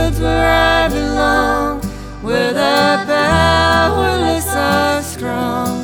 fields where I belong, where the powerless are strong.